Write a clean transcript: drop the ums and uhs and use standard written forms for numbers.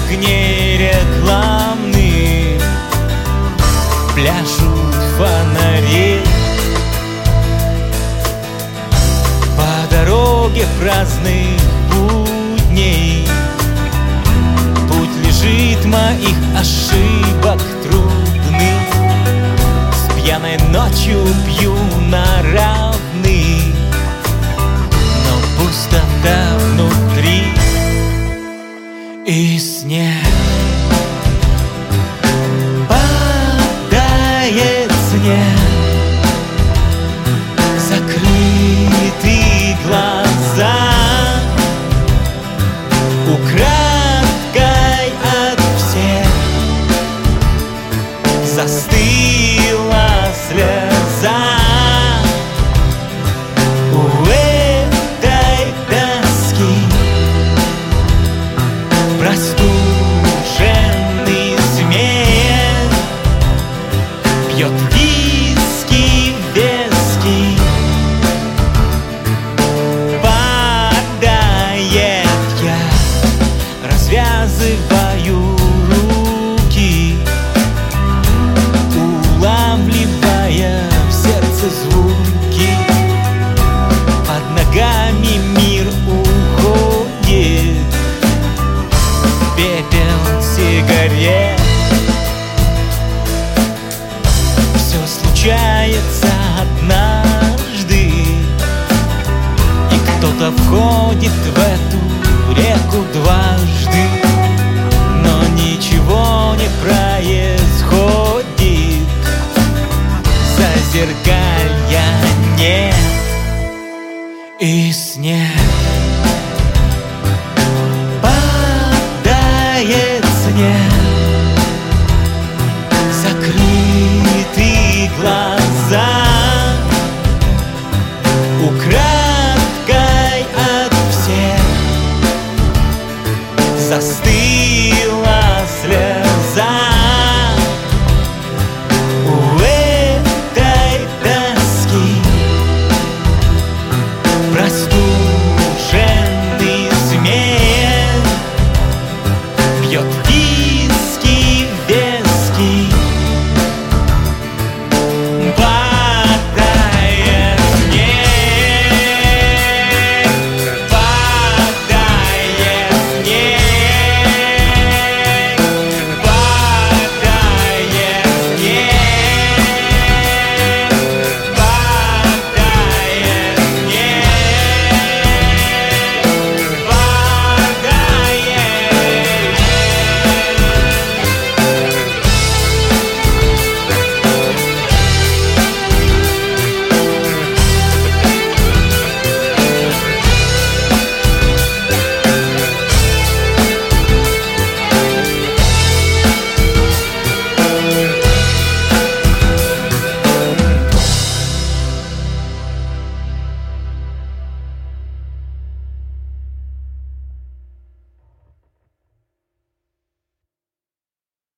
огней рекламных пляшут фонари. По дороге праздных будней путь лежит моих ошибок трудных. С пьяной ночью пью на равных, но пустота внутри. И снег падает, снег, закрыты глаза, украдкой от всех застыла слеза. У этой тоски простуженный смех пьет виски вески. Падает, я развязываю руки, улавливая в сердце звуки. Под ногами мир уходит, пепел сигарет. Все случается однажды, и кто-то входит в эту реку дважды, но ничего не происходит, зазеркалья нет. И снег падает, снег, закрыты глаза, украдкой от всех застыл.